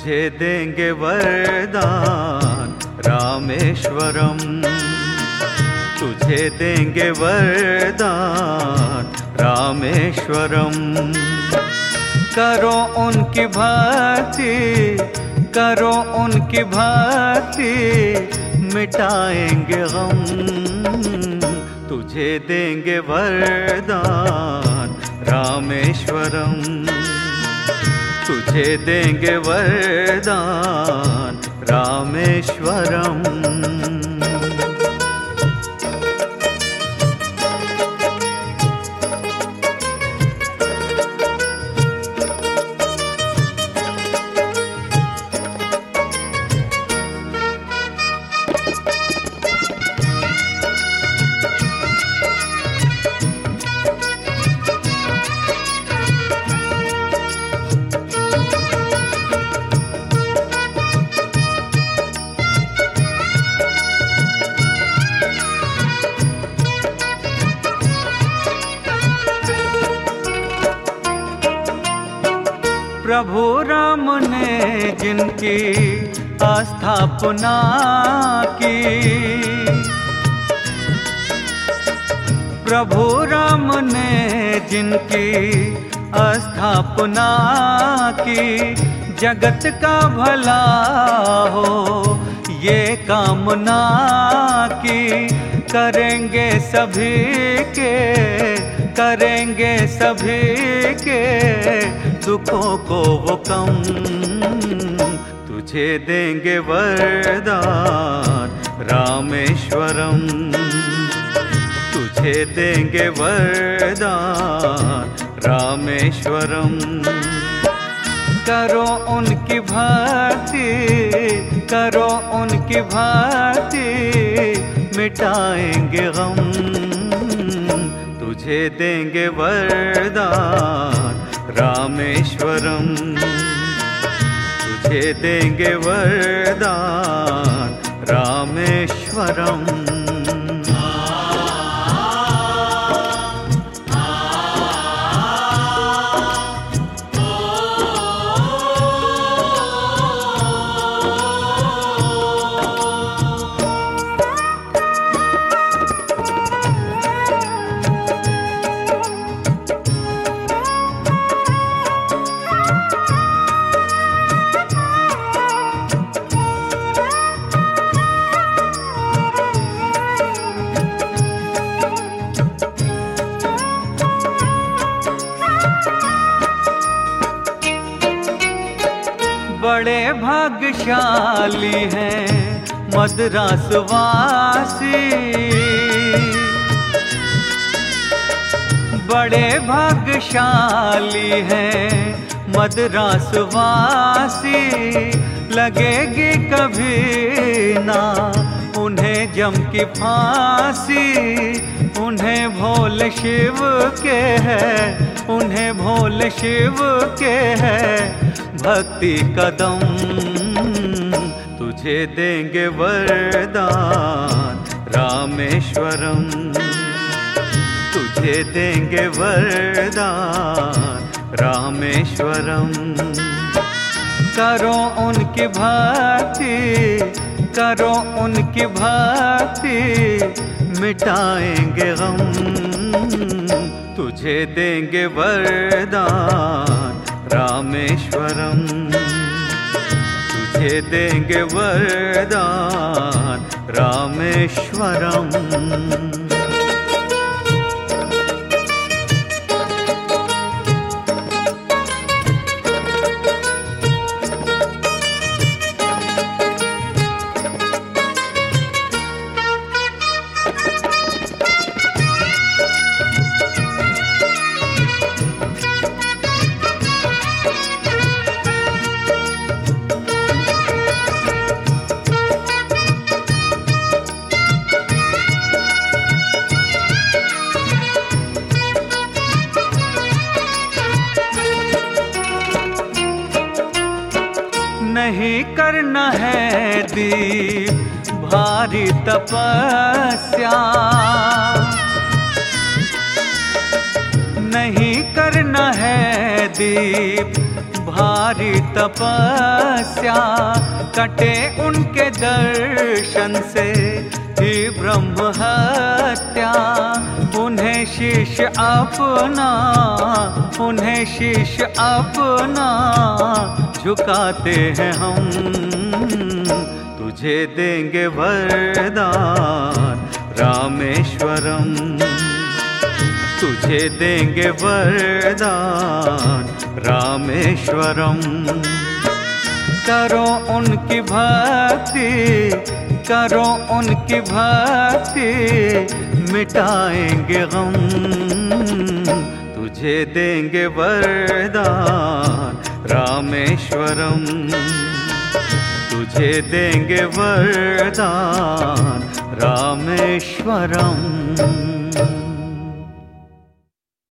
तुझे देंगे वरदान रामेश्वरम, तुझे देंगे वरदान रामेश्वरम। करो उनकी भक्ति, करो उनकी भक्ति, मिटाएंगे गम। तुझे देंगे वरदान रामेश्वरम, तुझे देंगे वरदान रामेश्वरम। प्रभु राम ने जिनकी स्थापना की, प्रभु राम ने जिनकी स्थापना की, जगत का भला हो ये कामना की। करेंगे सभी के, करेंगे सभी के दुखों को वो कम। तुझे देंगे वरदान रामेश्वरम, तुझे देंगे वरदान रामेश्वरम। करो उनकी भक्ति, करो उनकी भक्ति, मिटाएंगे गम। तुझे देंगे वरदान रामेश्वरम, तुझे देंगे वरदान रामेश्वरम। बड़े भाग्यशाली हैं मद्रासवासी, बड़े भाग्यशाली हैं मद्रासवासी। लगेगी कभी ना उन्हें जम की फांसी, उन्हें भोले शिव के है, उन्हें भोले शिव के है भक्ति कदम। तुझे देंगे वरदान रामेश्वरम, तुझे देंगे वरदान रामेश्वरम। करो उनकी भक्ति, करो उनकी भक्ति, मिटाएंगे गम। तुझे देंगे वरदान रामेश्वरम, तुझे देंगे वरदान रामेश्वरम। नहीं करना है दीप भारी तपस्या, नहीं करना है दीप भारी भारी तपस्या, कटे उनके दर्शन से ही ब्रह्म हत्या। उन्हें शीश अपना, उन्हें शीश अपना झुकाते हैं हम। तुझे देंगे वरदान रामेश्वरम, तुझे देंगे वरदान रामेश्वरम। करो उनकी भक्ति, करो उनकी भक्ति, मिटाएंगे गम। तुझे देंगे वरदान रामेश्वरम, तुझे देंगे वरदान रामेश्वरम।